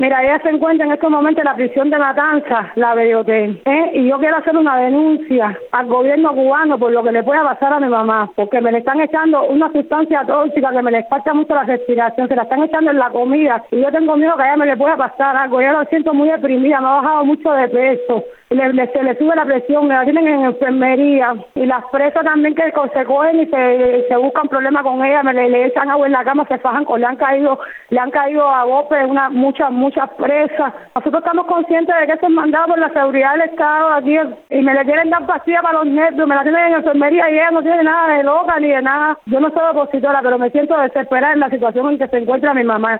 Mira, ella se encuentra en estos momentos en la prisión de Matanzas, la Bellotel, y yo quiero hacer una denuncia al gobierno cubano por lo que le pueda pasar a mi mamá, porque me le están echando una sustancia tóxica que me le falta mucho la respiración, se la están echando en la comida y yo tengo miedo que a ella me le pueda pasar algo. Yo la siento muy deprimida, me ha bajado mucho de peso, se le sube la presión, me la tienen en enfermería y las presas también que se cogen y se buscan problemas con ella, le echan agua en la cama, se fajan le han caído a golpe muchas presas. Nosotros estamos conscientes de que eso es mandado por la seguridad del Estado aquí y me le quieren dar pastillas para los nervios, me la tienen en enfermería y ella no tiene nada de loca ni de nada. Yo no soy opositora, pero me siento desesperada en la situación en que se encuentra mi mamá.